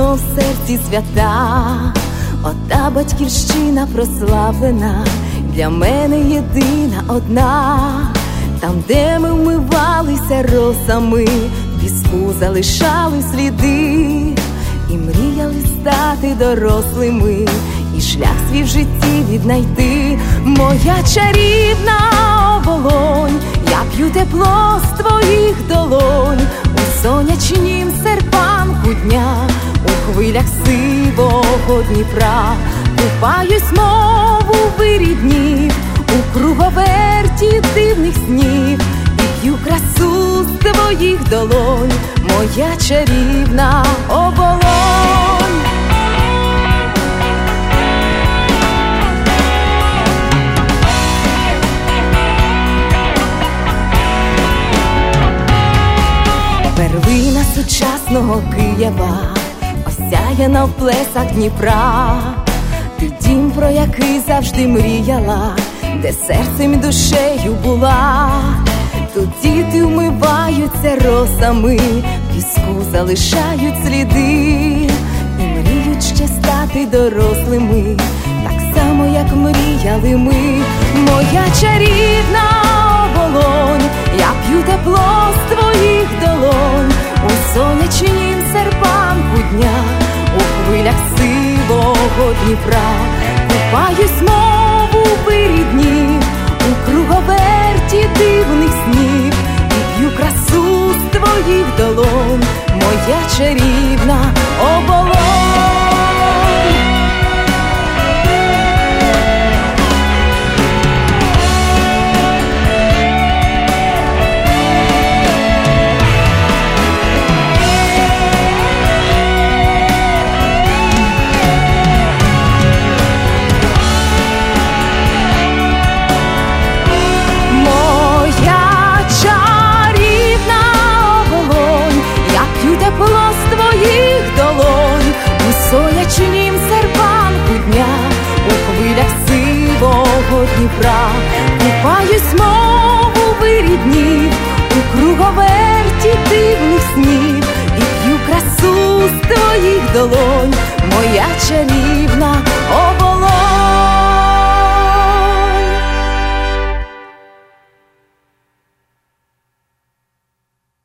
що в серці свята, ота батьківщина прославлена, для мене єдина одна. Там, де ми вмивалися росами, в піску залишали сліди, і мріяли стати дорослими, і шлях свій в житті віднайти. Моя чарівна оболонь, я п'ю тепло з твоїх долонь, у сонячнім серпанку дня, у хвилях сивого Дніпра. Купаюсь, мов у вирі днів, у круговерті дивних снів, і п'ю красу з твоїх долонь, моя чарівна оболонь. Перлина сучасного Києва, осяяна в плесах Дніпра. Ти дім, про який завжди мріяла, де серцем і душею була. Тут діти вмиваються росами, в піску залишають сліди, і мріють ще стати дорослими, так само, як мріяли ми. Моя чарівна оболонь, я п'ю тепло з твоїх долонь, у сонячнім серпанку дня, у хвилях сивого Дніпра. Купаюсь, мов у вирі днів, у круговерті дивних снів, і п'ю красу з твоїх долонь, моя чарівна оболонь. Сонячнім серпанку дня, у хвилях сивого Дніпра. Купаюсь, мов у вирі днів, у круговерті дивних снів, і п'ю красу з твоїх долонь, моя чарівна